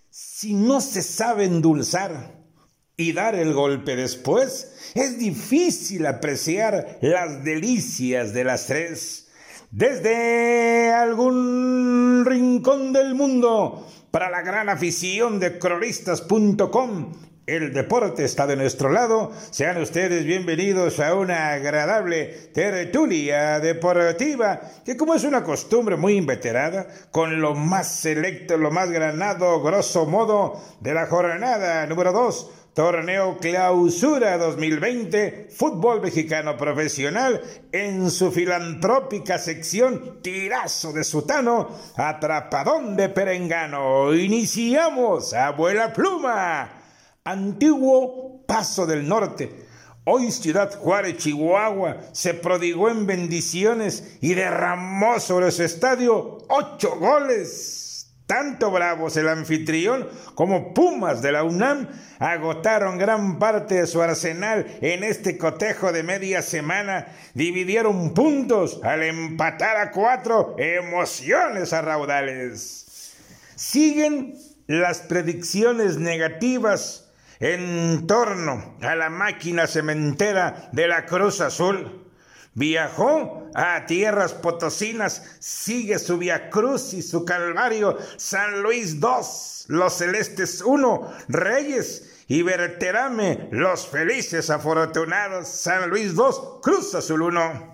Si no se sabe endulzar y dar el golpe después, es difícil apreciar las delicias de las tres. Desde algún rincón del mundo, para la gran afición de cronistas.com, el deporte está de nuestro lado. Sean ustedes bienvenidos a una agradable tertulia deportiva que, como es una costumbre muy inveterada, con lo más selecto, lo más granado, grosso modo, de la jornada número 2, Torneo Clausura 2020, fútbol mexicano profesional, en su filantrópica sección Tirazo de Sutano, Atrapadón de Perengano. Iniciamos, abuela pluma. Antiguo Paso del Norte, hoy Ciudad Juárez, Chihuahua, se prodigó en bendiciones y derramó sobre su estadio 8 goles. Tanto Bravos, el anfitrión, como Pumas de la UNAM agotaron gran parte de su arsenal en este cotejo de media semana. Dividieron puntos al empatar a 4, emociones a raudales. Siguen las predicciones negativas en torno a la máquina cementera de la Cruz Azul. Viajó a tierras potosinas, sigue su viacruz y su calvario. San Luis 2, los Celestes 1, Reyes y Berterame, los felices afortunados. San Luis 2, Cruz Azul 1.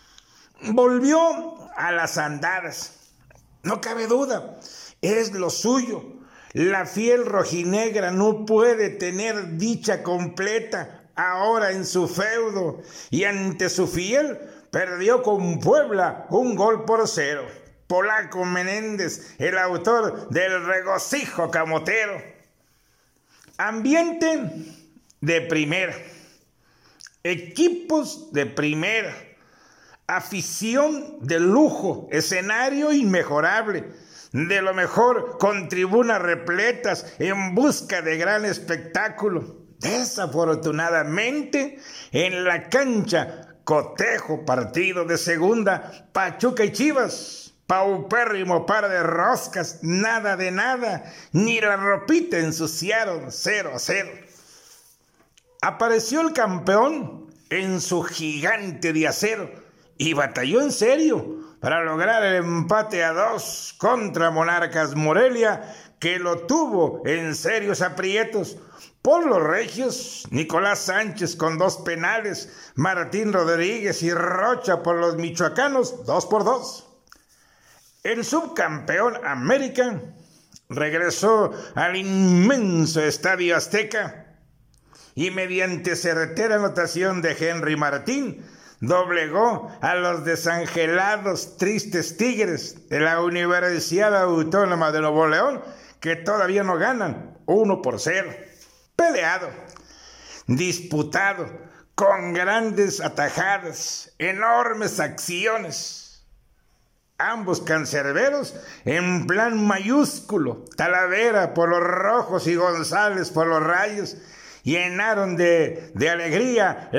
Volvió a las andadas, no cabe duda, es lo suyo. La fiel rojinegra no puede tener dicha completa ahora en su feudo, y ante su fiel perdió con Puebla 1-0. Polaco Menéndez, el autor del regocijo camotero. Ambiente de primera, equipos de primera, afición de lujo, escenario inmejorable, de lo mejor, con tribunas repletas en busca de gran espectáculo. Desafortunadamente, en la cancha, cotejo, partido de segunda, Pachuca y Chivas, paupérrimo par de roscas, nada de nada, ni la ropita ensuciaron, 0-0. Apareció el campeón en su gigante de acero y batalló en serio para lograr el empate a 2 contra Monarcas Morelia, que lo tuvo en serios aprietos. Por los regios, Nicolás Sánchez con 2 penales, Martín Rodríguez y Rocha por los michoacanos, 2-2. El subcampeón América regresó al inmenso Estadio Azteca y, mediante certera anotación de Henry Martín, doblegó a los desangelados tristes Tigres de la Universidad Autónoma de Nuevo León, que todavía no ganan, 1-0. Peleado, disputado, con grandes atajadas, enormes acciones. Ambos cancerberos en plan mayúsculo, Talavera por los rojos y González por los rayos, llenaron de alegría